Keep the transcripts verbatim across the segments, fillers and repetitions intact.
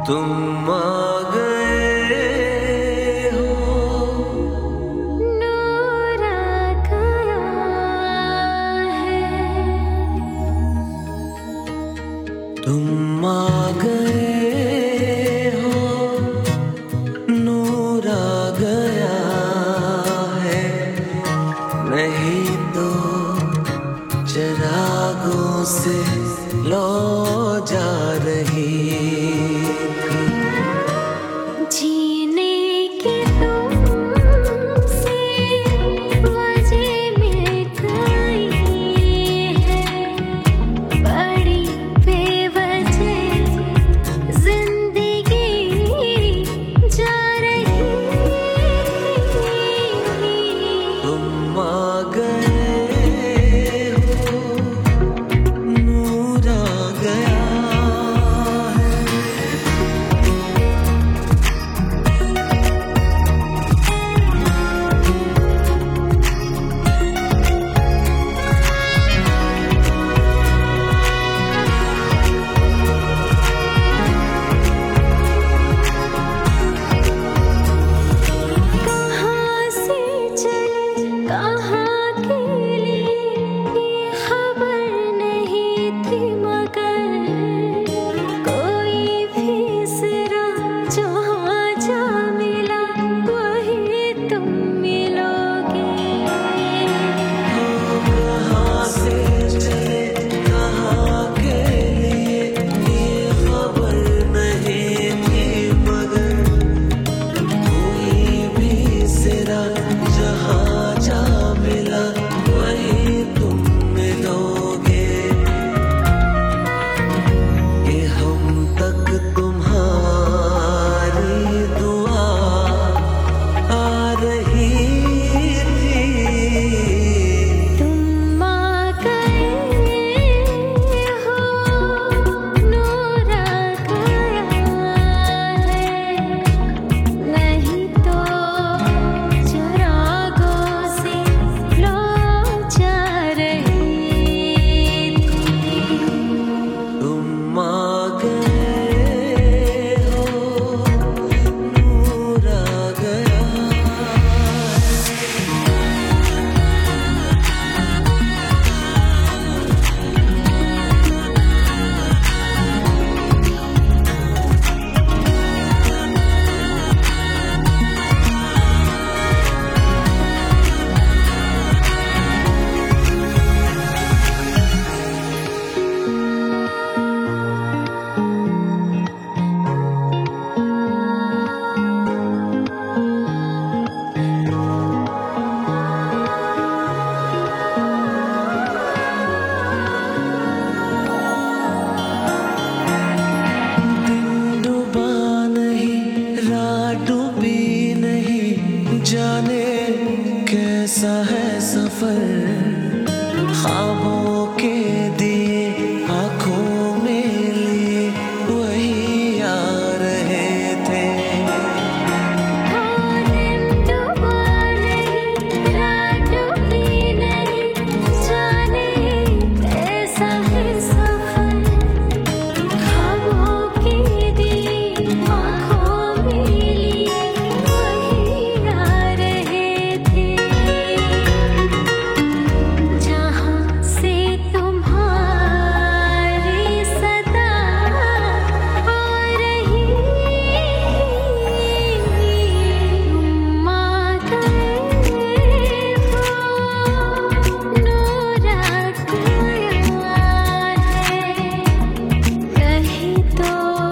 तुम आ गए हो, नूर आ गया है। तुम आ गए हो, नूर आ गया है। नहीं तो चिरागों से लो जा रही जीने की तुमसे वजह मिल गई है, बड़ी बेवजह जिंदगी जा रही थी। तुम आ गए हो, नूर आ गया। कहाँ के लिए ये खबर नहीं थी, मगर कोई भी सिरा जहाँ जा मिला वही तुम मिलोगे। कहाँ से चले कहाँ के लिए ये खबर नहीं थी, मगर कोई भी सिरा जहाँ जा मिला वही तुम मिलोगे। कि हम तक तुम्हारी दुआ आ रही थी। तुम आ गए हो, नूर आ गया है। नहीं तो चिरागों से लो जा रही थी। तुम आ गए हो, नूर आ गया। डूबी नहीं, जाने कैसा है सफर। ख्वाबों के दिए आंखों में लिए वही आ रहे थे। दिन डूबा नहीं, रात डूबी नहीं, जाने कैसा है सफर। ख्वाबों के दिए आँखों में लिए वही आ रहे थे। जहाँ से तुम्हारी सदा आ रही। तुम आ गए हो, नूर आ गया है। कहीं तो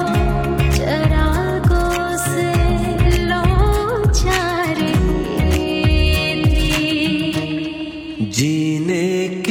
चिरागों से लो जा रही थी। जीने